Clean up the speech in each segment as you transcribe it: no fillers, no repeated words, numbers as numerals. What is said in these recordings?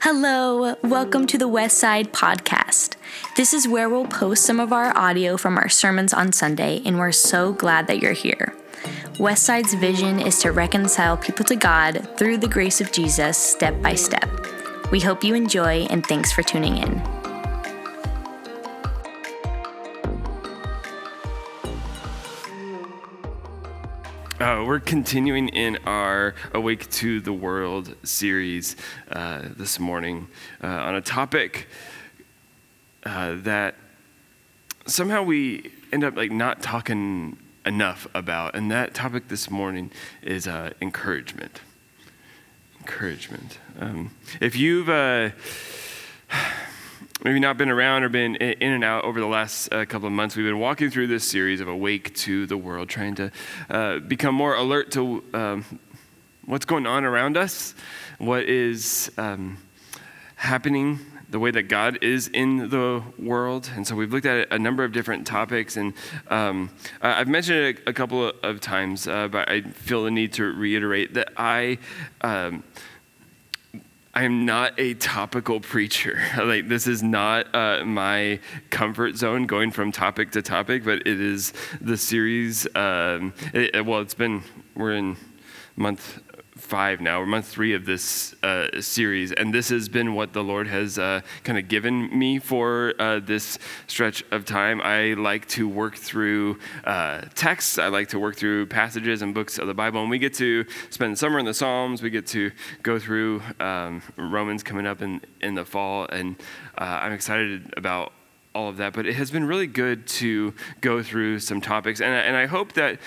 Hello, welcome to the West Side Podcast. This is where we'll post some of our audio from our sermons on Sunday, and we're so glad that you're here. Westside's vision is to reconcile people to God through the grace of Jesus step by step. We hope you enjoy, and thanks for tuning in. We're continuing in our Awake to the World series this morning on a topic that somehow we end up not talking enough about, and that topic this morning is encouragement. Encouragement. If you've maybe not been around or been in and out over the last couple of months, we've been walking through this series of Awake to the World, trying to become more alert to what's going on around us, what is happening, the way that God is in the world. And so we've looked at a number of different topics, and I've mentioned it a couple of times, but I feel the need to reiterate that I am not a topical preacher. This is not my comfort zone, going from topic to topic, but it is the series. We're in month 5 now, or month 3 of this series, and this has been what the Lord has kind of given me for this stretch of time. I like to work through texts. I like to work through passages and books of the Bible, and we get to spend summer in the Psalms. We get to go through Romans coming up in the fall, and I'm excited about all of that. But it has been really good to go through some topics, and I hope that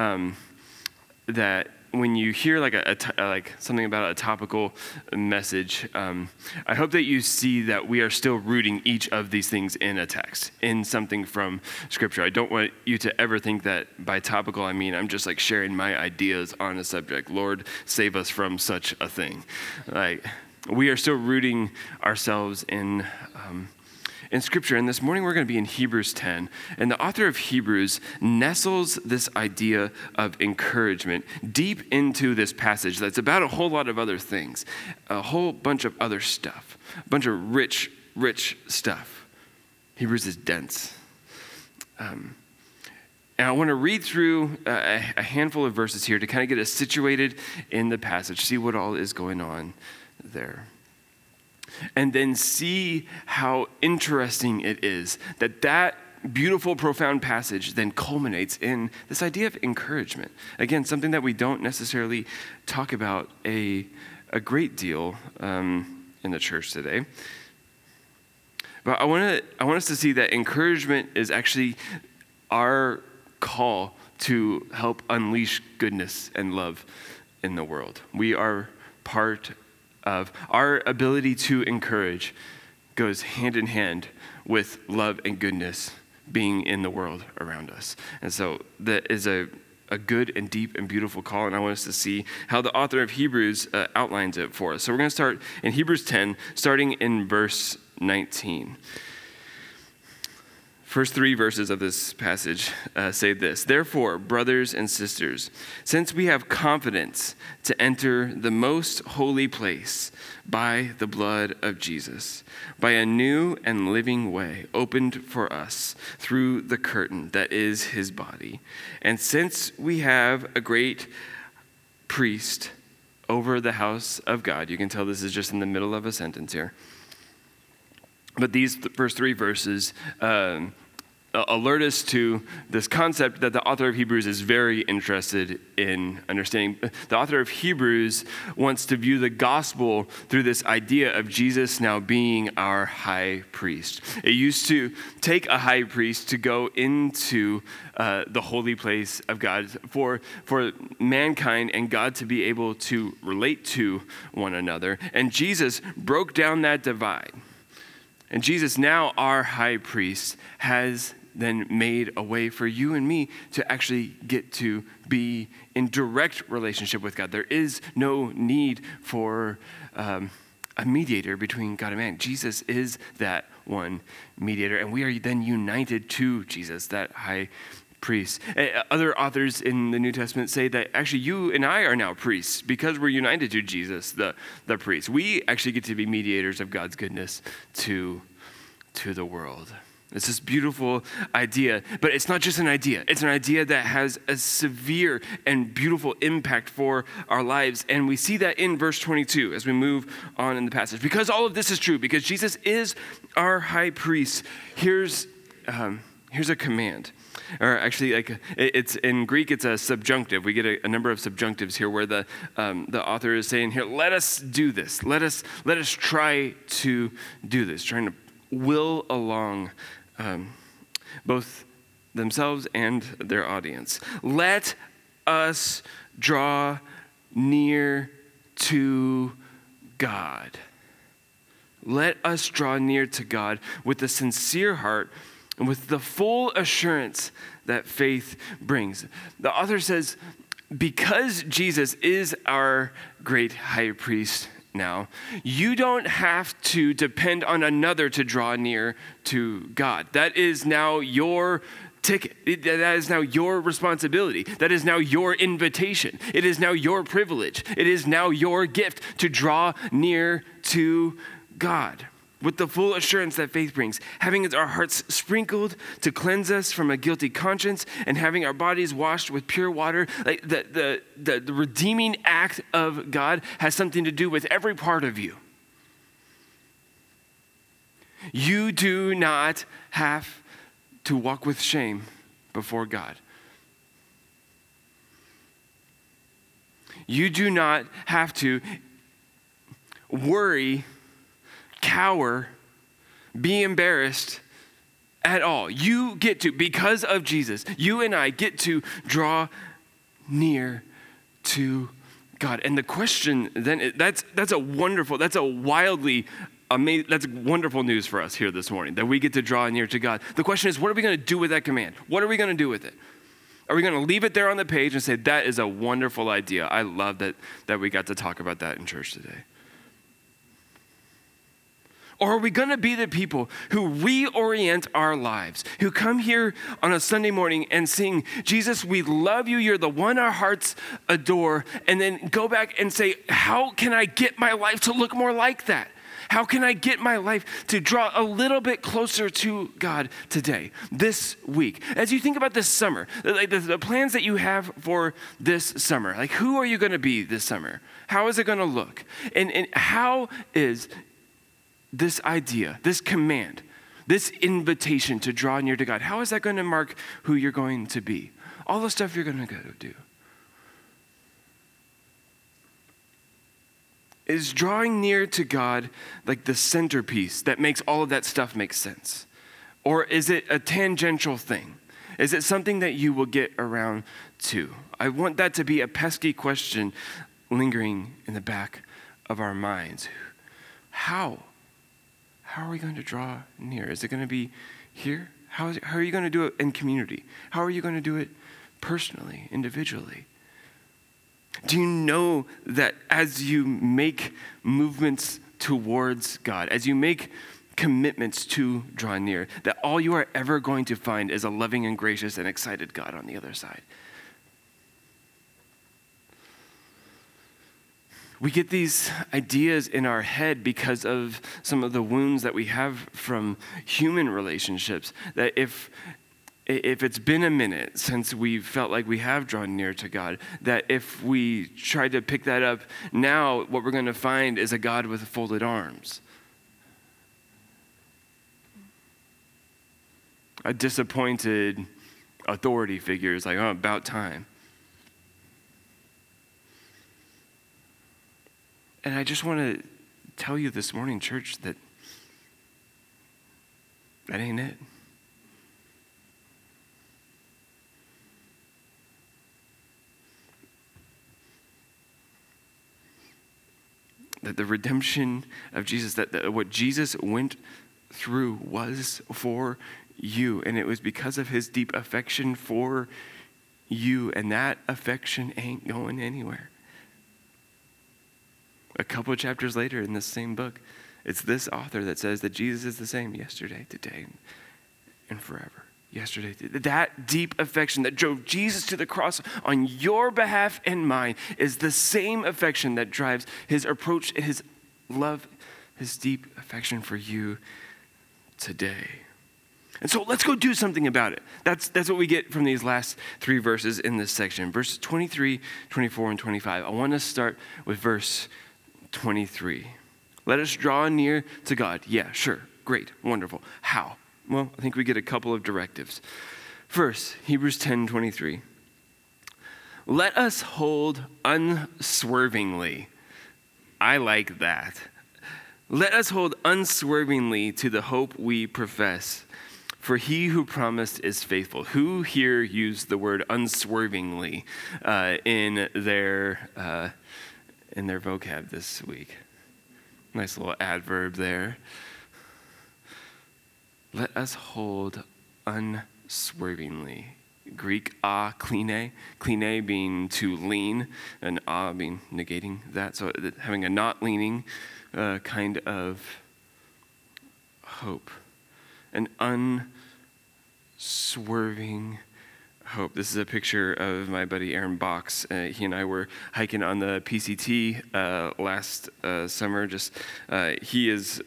that when you hear something about a topical message, I hope that you see that we are still rooting each of these things in a text, in something from Scripture. I don't want you to ever think that by topical I mean I'm just sharing my ideas on a subject. Lord, save us from such a thing. We are still rooting ourselves in Scripture. And this morning we're going to be in Hebrews 10. And the author of Hebrews nestles this idea of encouragement deep into this passage that's about a whole lot of other things, a whole bunch of other stuff, a bunch of rich stuff. Hebrews is dense. And I want to read through a handful of verses here to kind of get us situated in the passage, see what all is going on there. And then see how interesting it is that beautiful, profound passage then culminates in this idea of encouragement. Again, something that we don't necessarily talk about a great deal in the church today. But I want us to see that encouragement is actually our call to help unleash goodness and love in the world. We are part of our ability to encourage goes hand in hand with love and goodness being in the world around us. And so that is a good and deep and beautiful call, and I want us to see how the author of Hebrews outlines it for us. So we're going to start in Hebrews 10, starting in verse 19. First 3 verses of this passage say this: "Therefore, brothers and sisters, since we have confidence to enter the most holy place by the blood of Jesus, by a new and living way opened for us through the curtain that is his body, and since we have a great priest over the house of God," you can tell this is just in the middle of a sentence here, but these first 3 verses alert us to this concept that the author of Hebrews is very interested in understanding. The author of Hebrews wants to view the gospel through this idea of Jesus now being our high priest. It used to take a high priest to go into the holy place of God for mankind and God to be able to relate to one another. And Jesus broke down that divide. And Jesus, now our high priest, has then made a way for you and me to actually get to be in direct relationship with God. There is no need for a mediator between God and man. Jesus is that one mediator, and we are then united to Jesus, that high priests. Other authors in the New Testament say that actually you and I are now priests because we're united to Jesus, the priest. We actually get to be mediators of God's goodness to the world. It's this beautiful idea, but it's not just an idea. It's an idea that has a severe and beautiful impact for our lives. And we see that in verse 22 as we move on in the passage. Because all of this is true, because Jesus is our high priest, here's a command. Or actually, it's in Greek, it's a subjunctive. We get a number of subjunctives here where the author is saying, here, let us do this. Let us try to do this, trying to will along both themselves and their audience. Let us draw near to God. Let us draw near to God with a sincere heart and with the full assurance that faith brings. The author says, because Jesus is our great high priest now, you don't have to depend on another to draw near to God. That is now your ticket. That is now your responsibility. That is now your invitation. It is now your privilege. It is now your gift to draw near to God with the full assurance that faith brings, having our hearts sprinkled to cleanse us from a guilty conscience and having our bodies washed with pure water. Like the redeeming act of God has something to do with every part of you. You do not have to walk with shame before God. You do not have to worry, cower, be embarrassed at all. You get to, because of Jesus, you and I get to draw near to God. And the question then, that's wonderful news for us here this morning, that we get to draw near to God. The question is, what are we going to do with that command? What are we going to do with it? Are we going to leave it there on the page and say, that is a wonderful idea. I love that we got to talk about that in church today. Or are we going to be the people who reorient our lives, who come here on a Sunday morning and sing, Jesus, we love you, you're the one our hearts adore, and then go back and say, how can I get my life to look more like that? How can I get my life to draw a little bit closer to God today, this week? As you think about this summer, like the plans that you have for this summer, like who are you going to be this summer? How is it going to look? And how is this idea, this command, this invitation to draw near to God, how is that going to mark who you're going to be? All the stuff you're going to go do. Is drawing near to God like the centerpiece that makes all of that stuff make sense? Or is it a tangential thing? Is it something that you will get around to? I want that to be a pesky question lingering in the back of our minds. How are we going to draw near? Is it going to be here? How are you going to do it in community? How are you going to do it personally, individually? Do you know that as you make movements towards God, as you make commitments to draw near, that all you are ever going to find is a loving and gracious and excited God on the other side? We get these ideas in our head because of some of the wounds that we have from human relationships, that if it's been a minute since we felt like we have drawn near to God, that if we try to pick that up now, what we're going to find is a God with folded arms. A disappointed authority figure is like, oh, about time. And I just want to tell you this morning, church, that ain't it. That the redemption of Jesus, that what Jesus went through was for you, and it was because of his deep affection for you, and that affection ain't going anywhere. A couple of chapters later in this same book, it's this author that says that Jesus is the same yesterday, today, and forever. yesterday. That deep affection that drove Jesus to the cross on your behalf and mine is the same affection that drives his approach, his love, his deep affection for you today. And so let's go do something about it. That's what we get from these last three verses in this section. Verses 23, 24, and 25. I want to start with verse 23. Let us draw near to God. Yeah, sure, great, wonderful. How? Well, I think we get a couple of directives. First, Hebrews 10:23. Let us hold unswervingly. I like that. Let us hold unswervingly to the hope we profess. For he who promised is faithful. Who here used the word unswervingly in their vocab this week? Nice little adverb there. Let us hold unswervingly. Greek kline being to lean, and being negating that. So having a not leaning kind of hope. An unswerving hope. This is a picture of my buddy Aaron Box. He and I were hiking on the PCT last summer. He's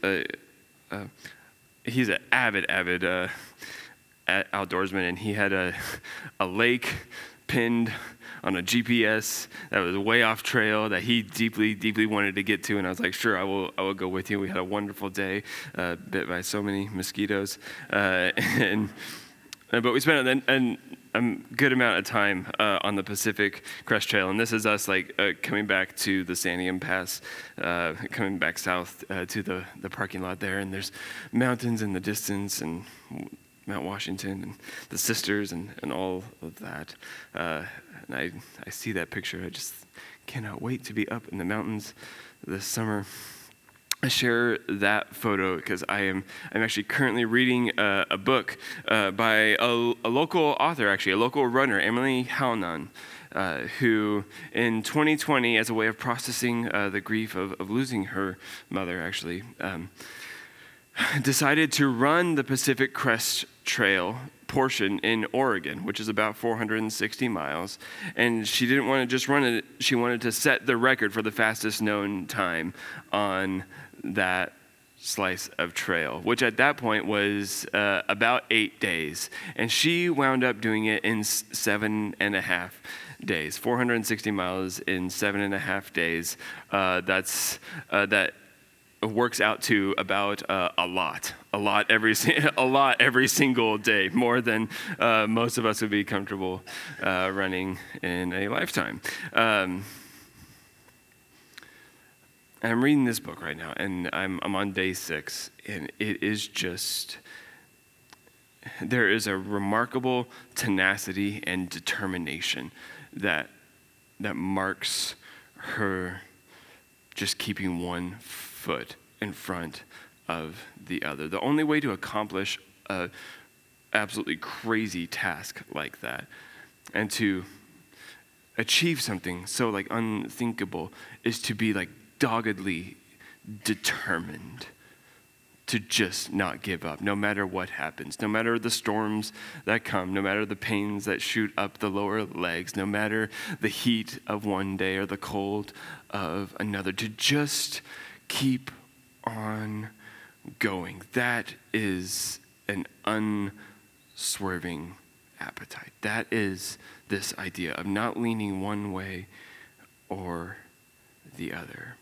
an avid outdoorsman, and he had a lake pinned on a GPS that was way off trail that he deeply wanted to get to, and I was like, sure, I will go with you. We had a wonderful day, bit by so many mosquitoes, but we spent a good amount of time on the Pacific Crest Trail, and this is us coming back to the Santiam Pass, coming back south to the parking lot there, and there's mountains in the distance, and Mount Washington, and the Sisters, and all of that. And I see that picture. I just cannot wait to be up in the mountains this summer. I share that photo because I'm actually currently reading a book by a local author, actually, a local runner, Emily Haunan, who in 2020, as a way of processing the grief of losing her mother, actually, decided to run the Pacific Crest Trail portion in Oregon, which is about 460 miles. And she didn't want to just run it. She wanted to set the record for the fastest known time on that slice of trail, which at that point was about 8 days. And she wound up doing it in 7.5 days, 460 miles in 7.5 days. That works out to about a lot every single day, more than most of us would be comfortable running in a lifetime. I'm reading this book right now, and I'm on day 6, and it is just, there is a remarkable tenacity and determination that marks her just keeping one foot in front of the other. The only way to accomplish a absolutely crazy task like that and to achieve something so unthinkable is to be doggedly determined to just not give up, no matter what happens, no matter the storms that come, no matter the pains that shoot up the lower legs, no matter the heat of one day or the cold of another, to just keep on going. That is an unswerving appetite. That is this idea of not leaning one way or the other.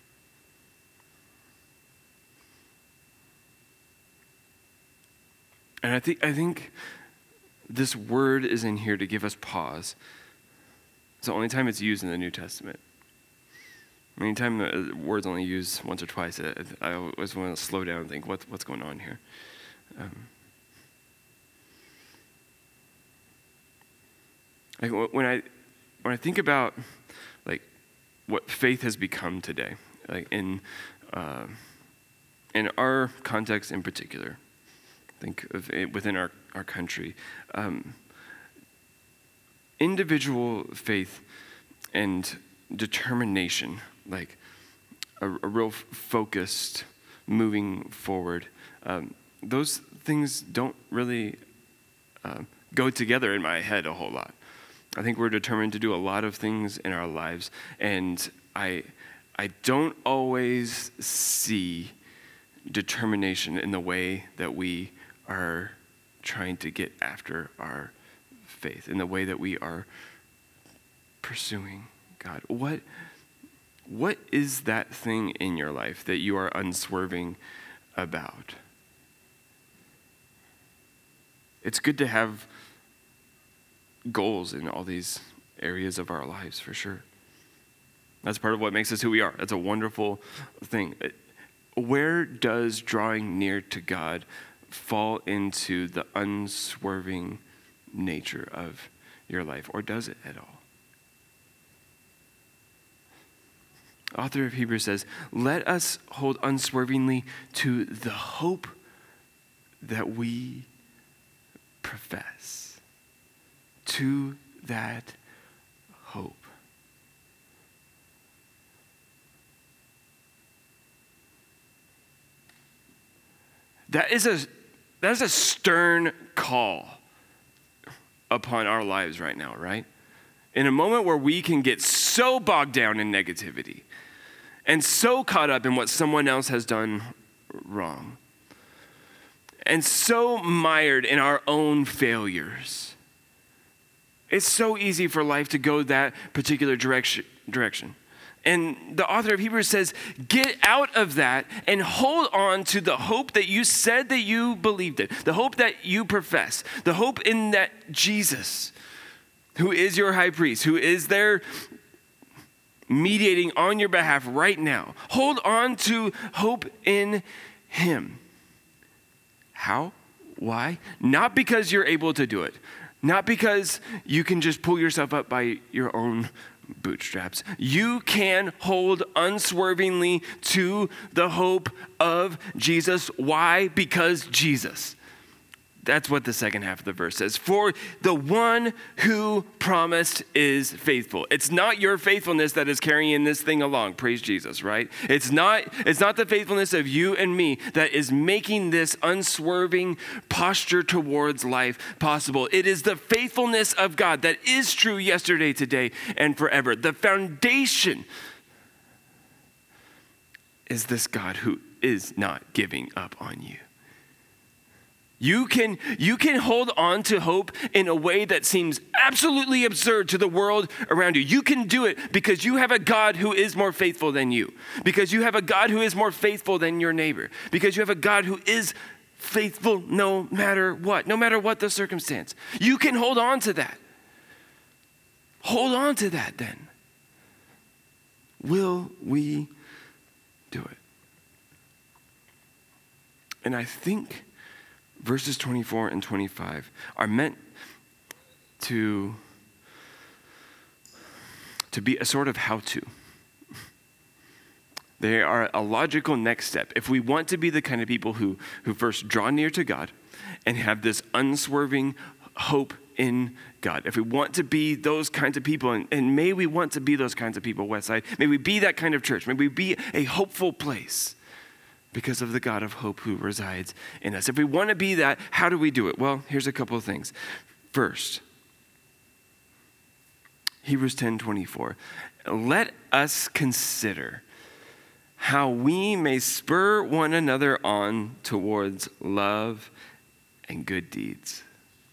And I think this word is in here to give us pause. It's the only time it's used in the New Testament. Anytime the word's only used once or twice, I always want to slow down and think, what's going on here? When I think about what faith has become today, in our context in particular, think of it within our country, individual faith and determination, a real focused moving forward, those things don't really go together in my head a whole lot. I think we're determined to do a lot of things in our lives, and I don't always see determination in the way that we are trying to get after our faith, in the way that we are pursuing God. What is that thing in your life that you are unswerving about? It's good to have goals in all these areas of our lives, for sure. That's part of what makes us who we are. That's a wonderful thing. Where does drawing near to God fall into the unswerving nature of your life, or does it at all? Author of Hebrews says, let us hold unswervingly to the hope that we profess. To that hope. That is a stern call upon our lives right now, right? In a moment where we can get so bogged down in negativity and so caught up in what someone else has done wrong and so mired in our own failures, it's so easy for life to go that particular direction. And the author of Hebrews says, get out of that and hold on to the hope that you said that you believed in, the hope that you profess, the hope in that Jesus, who is your high priest, who is there mediating on your behalf right now. Hold on to hope in him. How? Why? Not because you're able to do it. Not because you can just pull yourself up by your own bootstraps. You can hold unswervingly to the hope of Jesus. Why? Because Jesus. That's what the second half of the verse says. For the one who promised is faithful. It's not your faithfulness that is carrying this thing along. Praise Jesus, right? It's not the faithfulness of you and me that is making this unswerving posture towards life possible. It is the faithfulness of God that is true yesterday, today, and forever. The foundation is this God who is not giving up on you. You can hold on to hope in a way that seems absolutely absurd to the world around you. You can do it because you have a God who is more faithful than you. Because you have a God who is more faithful than your neighbor. Because you have a God who is faithful no matter what the circumstance. You can hold on to that. Hold on to that then. Will we do it? And I think verses 24 and 25 are meant to be a sort of how-to. They are a logical next step. If we want to be the kind of people who first draw near to God and have this unswerving hope in God, if we want to be those kinds of people, and may we want to be those kinds of people, Westside, may we be that kind of church, may we be a hopeful place, because of the God of hope who resides in us. If we want to be that, how do we do it? Well, here's a couple of things. First, Hebrews 10:24. Let us consider how we may spur one another on towards love and good deeds.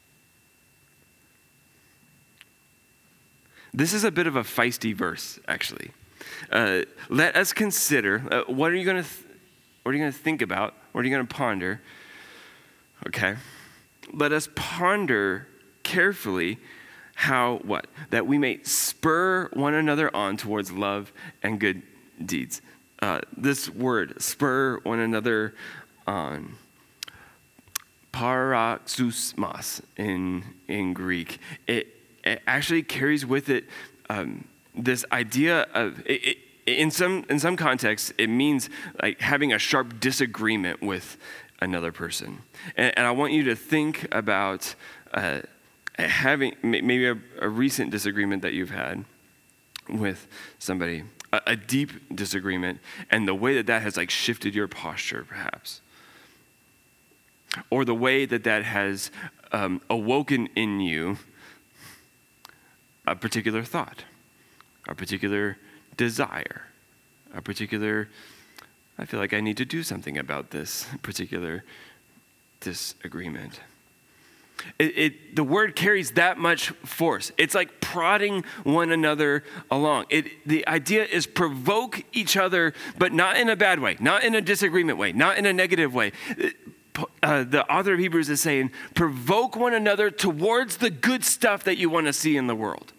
This is a bit of a feisty verse, actually. Let us consider, what are you going to think about? What are you going to ponder? Okay. Let us ponder carefully that we may spur one another on towards love and good deeds. This word, spur one another on, paroxysmos in Greek, it actually carries with it this idea of, in some contexts, it means like having a sharp disagreement with another person. And I want you to think about having maybe a recent disagreement that you've had with somebody, a deep disagreement, and the way that has like shifted your posture, perhaps. Or the way that has awoken in you a particular thought, a particular desire, a particular, I feel like I need to do something about this particular disagreement. The word carries that much force. It's like prodding one another along. The idea is provoke each other, but not in a bad way, not in a disagreement way, not in a negative way. The author of Hebrews is saying, provoke one another towards the good stuff that you want to see in the world.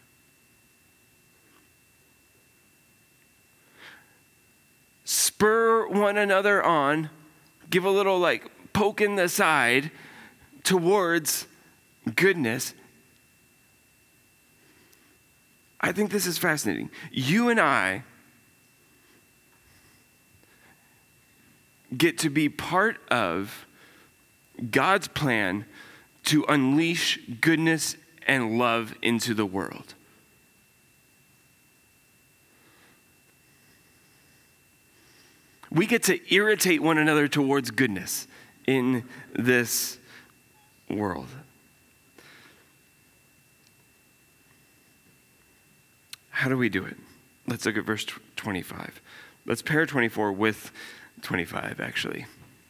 Spur one another on, give a little like poke in the side towards goodness. I think this is fascinating. You and I get to be part of God's plan to unleash goodness and love into the world. We get to irritate one another towards goodness in this world. How do we do it? Let's look at verse 25. Let's pair 24 with 25, actually.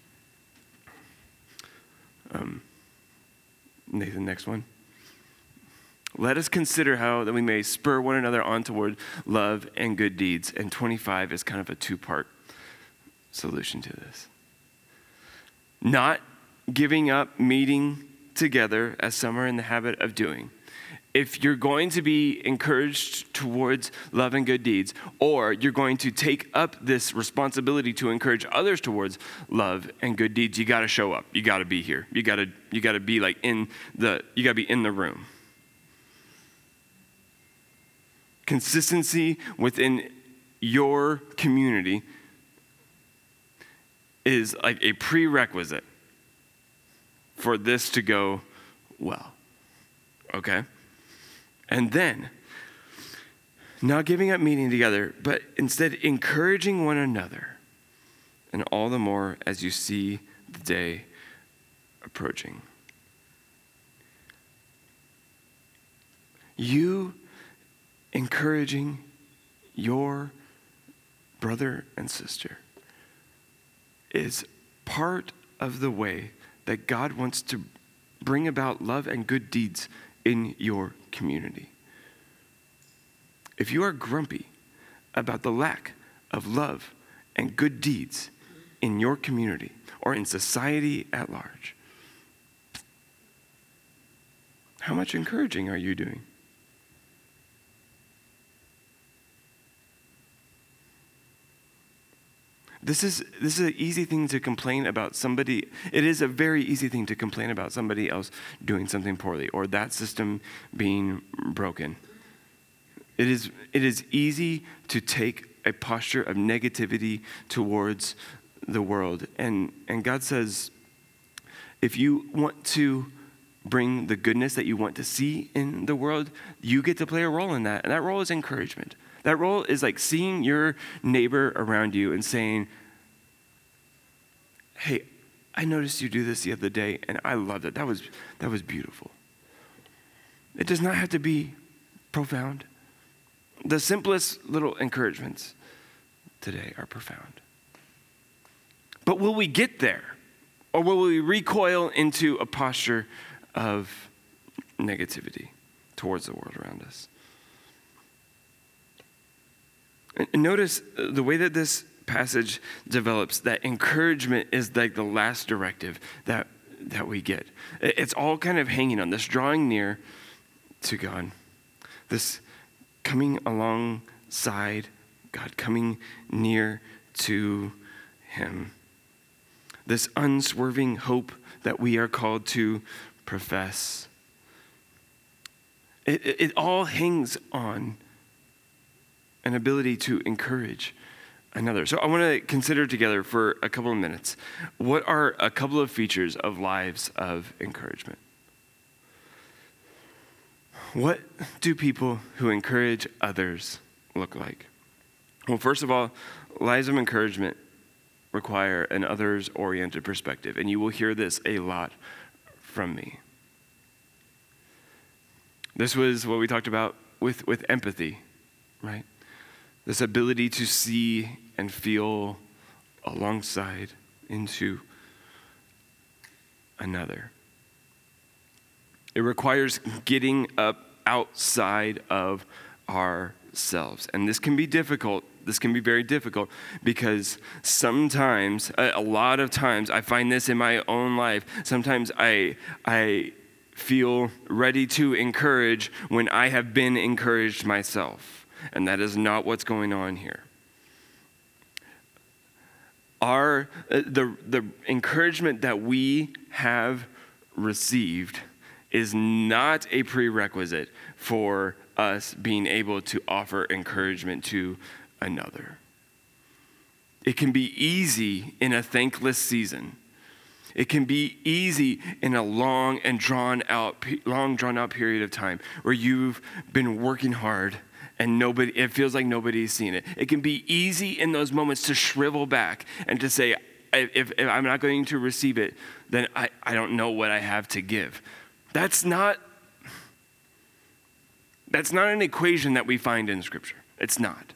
Nathan, next one. Let us consider how that we may spur one another on toward love and good deeds. And 25 is kind of a two-part solution to this. Not giving up meeting together as some are in the habit of doing. If you're going to be encouraged towards love and good deeds, or you're going to take up this responsibility to encourage others towards love and good deeds, you got to show up. You got to be here. You got to be like you got to be in the room. Consistency within your community is like a prerequisite for this to go well. Okay? And then, not giving up meeting together, but instead encouraging one another, and all the more as you see the day approaching. You encouraging your brother and sister is part of the way that God wants to bring about love and good deeds in your community. If you are grumpy about the lack of love and good deeds in your community or in society at large, how much encouraging are you doing? This is an easy thing to complain about somebody. It is a very easy thing to complain about somebody else doing something poorly or that system being broken. It is easy to take a posture of negativity towards the world. And God says, if you want to bring the goodness that you want to see in the world, you get to play a role in that. And that role is encouragement. That role is like seeing your neighbor around you and saying, hey, I noticed you do this the other day, and I loved it. That was beautiful. It does not have to be profound. The simplest little encouragements today are profound. But will we get there? Or will we recoil into a posture of negativity towards the world around us? And notice the way that this passage develops, that encouragement is like the last directive that we get. It's all kind of hanging on this drawing near to God, this coming alongside God, coming near to Him, this unswerving hope that we are called to profess. It all hangs on an ability to encourage another. So I want to consider together for a couple of minutes, what are a couple of features of lives of encouragement? What do people who encourage others look like? Well, first of all, lives of encouragement require an others-oriented perspective, and you will hear this a lot from me. This was what we talked about with empathy, right? This ability to see and feel alongside into another. It requires getting up outside of ourselves. And this can be difficult. This can be very difficult because sometimes, a lot of times, I find this in my own life. Sometimes I feel ready to encourage when I have been encouraged myself. And that is not what's going on here. The encouragement that we have received is not a prerequisite for us being able to offer encouragement to another. It can be easy in a thankless season. It can be easy in a long drawn out period of time where you've been working hard and it feels like nobody's seen it. It can be easy in those moments to shrivel back and to say, if I'm not going to receive it, then I don't know what I have to give. That's not an equation that we find in Scripture. It's not.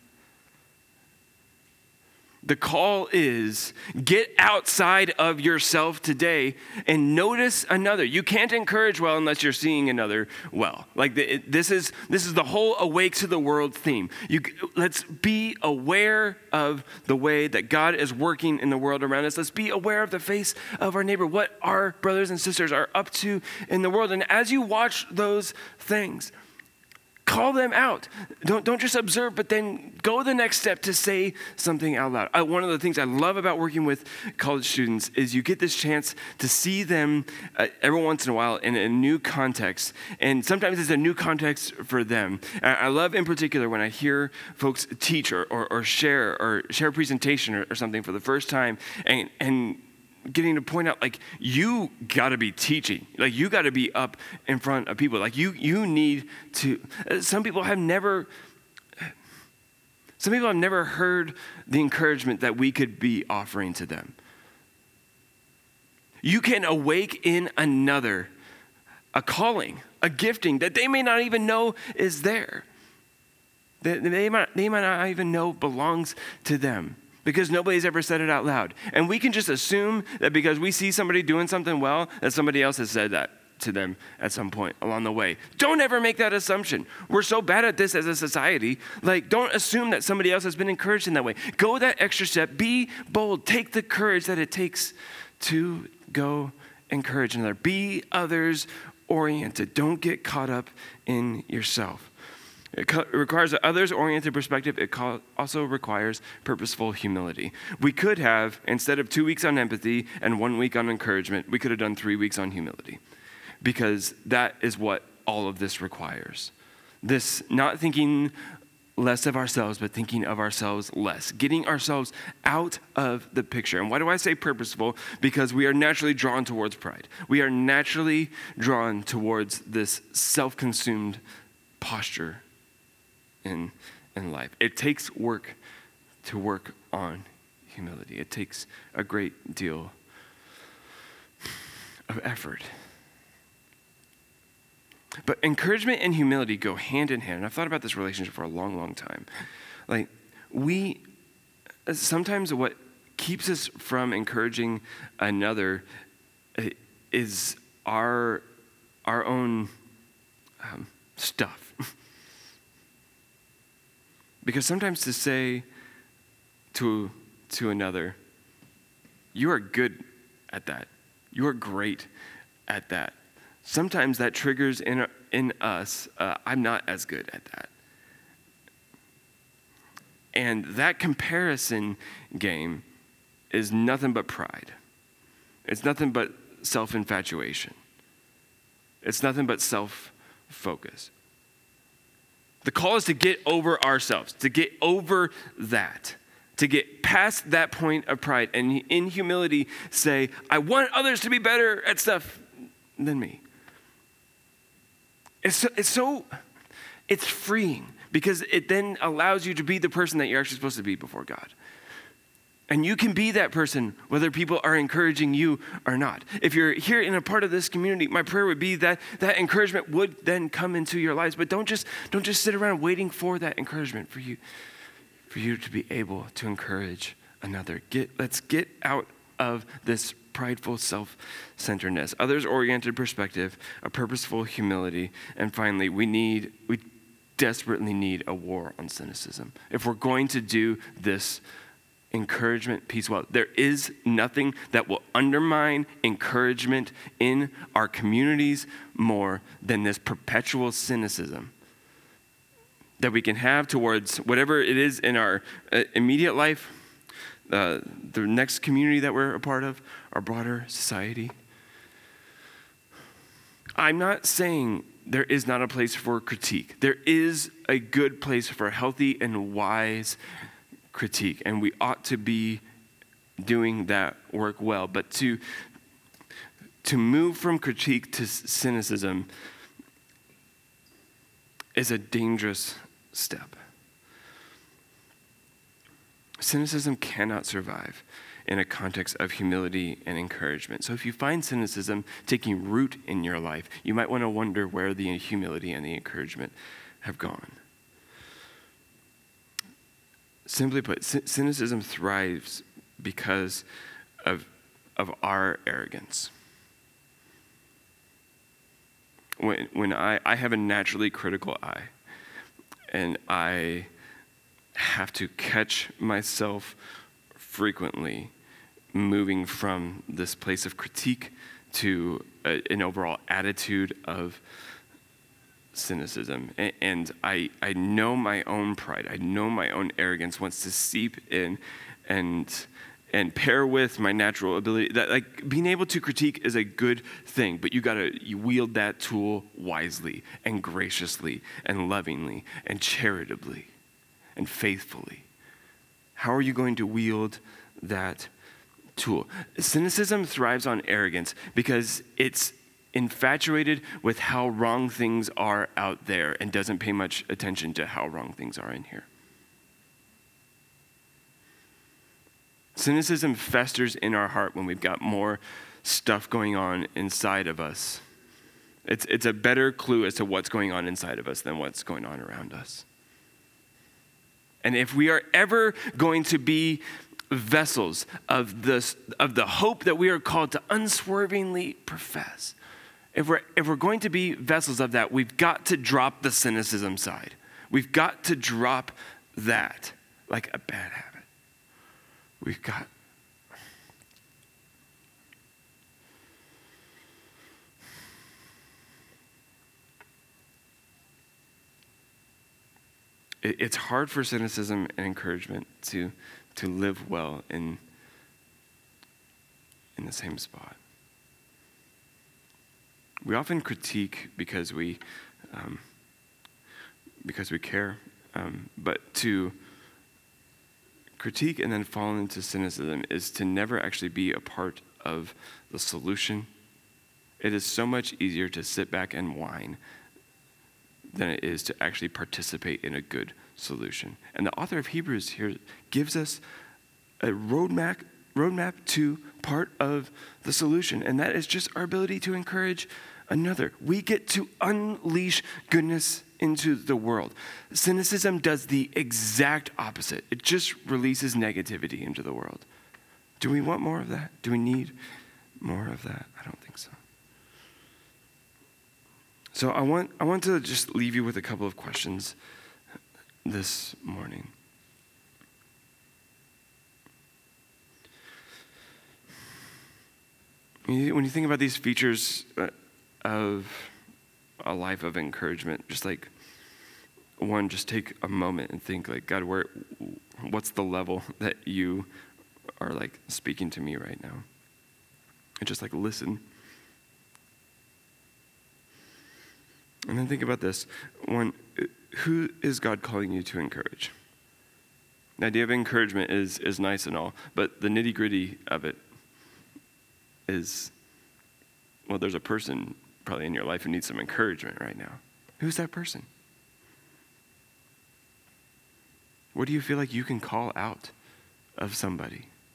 The call is get outside of yourself today and notice another. You can't encourage well unless you're seeing another well. Like this is the whole awake to the world theme. Let's be aware of the way that God is working in the world around us. Let's be aware of the face of our neighbor, what our brothers and sisters are up to in the world. And as you watch those things, call them out. Don't just observe, but then go the next step to say something out loud. One of the things I love about working with college students is you get this chance to see them every once in a while in a new context. And sometimes it's a new context for them. I love in particular when I hear folks teach or share a presentation or something for the first time and getting to point out, like, you got to be teaching. Like, you got to be up in front of people. Like, you need to. Some people have never heard the encouragement that we could be offering to them. You can awake in another a calling, a gifting that they may not even know is there. They might not even know belongs to them, because nobody's ever said it out loud. And we can just assume that because we see somebody doing something well, that somebody else has said that to them at some point along the way. Don't ever make that assumption. We're so bad at this as a society. Like, don't assume that somebody else has been encouraged in that way. Go that extra step. Be bold. Take the courage that it takes to go encourage another. Be others oriented. Don't get caught up in yourself. It requires an others-oriented perspective. It also requires purposeful humility. We could have, instead of 2 weeks on empathy and 1 week on encouragement, we could have done 3 weeks on humility, because that is what all of this requires. This not thinking less of ourselves, but thinking of ourselves less, getting ourselves out of the picture. And why do I say purposeful? Because we are naturally drawn towards pride. We are naturally drawn towards this self-consumed posture in life. It takes work to work on humility. It takes a great deal of effort. But encouragement and humility go hand in hand. And I've thought about this relationship for a long, long time. Like, sometimes what keeps us from encouraging another is our own stuff. Because sometimes to say to another, you are good at that. You are great at that. Sometimes that triggers in us, I'm not as good at that. And that comparison game is nothing but pride. It's nothing but self-infatuation. It's nothing but self-focus. The call is to get over ourselves, to get over that, to get past that point of pride, and in humility say, I want others to be better at stuff than me. It's freeing, because it then allows you to be the person that you're actually supposed to be before God. And you can be that person, whether people are encouraging you or not. If you're here in a part of this community, my prayer would be that that encouragement would then come into your lives. But don't just sit around waiting for that encouragement for you to be able to encourage another. Let's get out of this prideful self-centeredness, others-oriented perspective, a purposeful humility, and finally, we desperately need a war on cynicism. If we're going to do this encouragement piece well, there is nothing that will undermine encouragement in our communities more than this perpetual cynicism that we can have towards whatever it is in our immediate life, the next community that we're a part of, our broader society. I'm not saying there is not a place for critique. There is a good place for healthy and wise critique, and we ought to be doing that work well. But to move from critique to cynicism is a dangerous step. Cynicism cannot survive in a context of humility and encouragement. So if you find cynicism taking root in your life, you might want to wonder where the humility and the encouragement have gone. Simply put, cynicism thrives because of our arrogance. When I have a naturally critical eye, and I have to catch myself frequently moving from this place of critique to an overall attitude of cynicism. And I know my own pride. I know my own arrogance wants to seep in and pair with my natural ability. That, like, being able to critique is a good thing, but you wield that tool wisely and graciously and lovingly and charitably and faithfully. How are you going to wield that tool? Cynicism thrives on arrogance because it's infatuated with how wrong things are out there and doesn't pay much attention to how wrong things are in here. Cynicism festers in our heart when we've got more stuff going on inside of us. It's a better clue as to what's going on inside of us than what's going on around us. And if we are ever going to be vessels of the hope that we are called to unswervingly profess, if we're going to be vessels of that, we've got to drop the cynicism side. We've got to drop that like a bad habit. We've got. It's hard for cynicism and encouragement to live well in the same spot. We often critique because we care, but to critique and then fall into cynicism is to never actually be a part of the solution. It is so much easier to sit back and whine than it is to actually participate in a good solution. And the author of Hebrews here gives us a roadmap to part of the solution, and that is just our ability to encourage another. We get to unleash goodness into the world. Cynicism does the exact opposite. It just releases negativity into the world. Do we want more of that? Do we need more of that? I don't think so. So I want to just leave you with a couple of questions this morning. When you think about these features of a life of encouragement, just like one, just take a moment and think, like, God, what's the level that you are like speaking to me right now? And just like listen. And then think about this. One, who is God calling you to encourage? The idea of encouragement is nice and all, but the nitty-gritty of it is, well, there's a person probably in your life who needs some encouragement right now. Who's that person? What do you feel like you can call out of somebody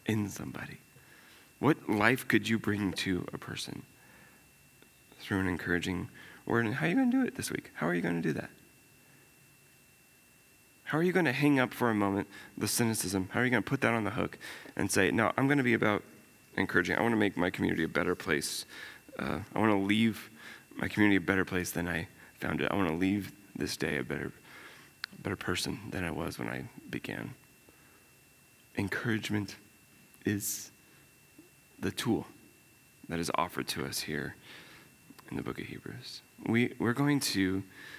in somebody? What life could you bring to a person through an encouraging word? And how are you going to do it this week? How are you going to do that? How are you going to hang up for a moment the cynicism? How are you going to put that on the hook and say, no, I'm going to be about encouraging. I want to make my community a better place. I want to leave my community a better place than I found it. I want to leave this day a better person than I was when I began. Encouragement is the tool that is offered to us here in the book of Hebrews. We're going to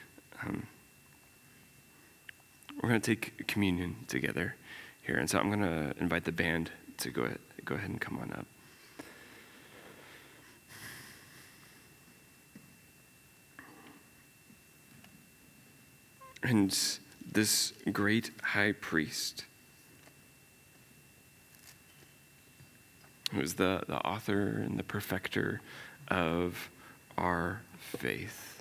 take communion together here, and so I'm going to invite the band to go ahead and come on up. And this great high priest, who is the author and the perfecter of our faith,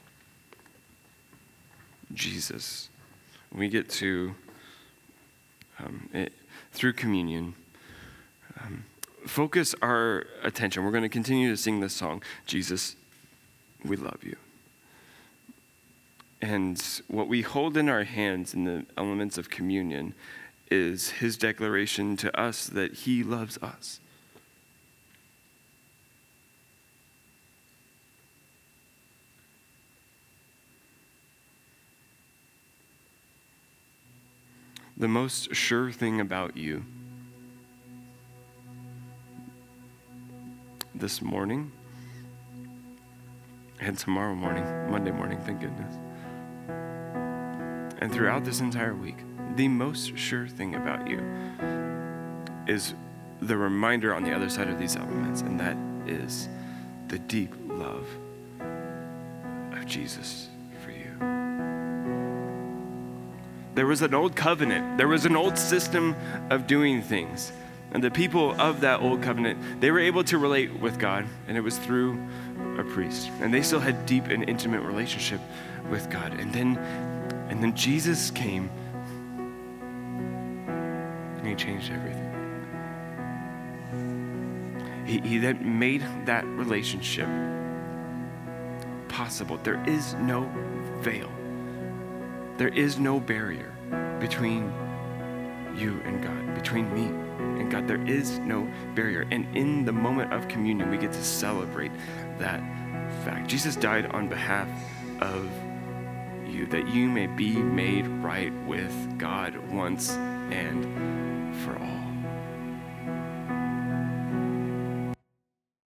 Jesus, we get to, through communion, focus our attention. We're going to continue to sing this song, Jesus, we love you. And what we hold in our hands in the elements of communion is his declaration to us that he loves us. The most sure thing about you this morning and tomorrow morning, Monday morning, thank goodness, and throughout this entire week, the most sure thing about you is the reminder on the other side of these elements, and that is the deep love of Jesus for you. There was an old covenant. There was an old system of doing things. And the people of that old covenant, they were able to relate with God, and it was through a priest. And they still had deep and intimate relationship with God. And then Jesus came, and he changed everything. He then made that relationship possible. There is no veil. There is no barrier between you and God, between me and God. There is no barrier. And in the moment of communion, we get to celebrate that fact. Jesus died on behalf of you, that you may be made right with God once and for all.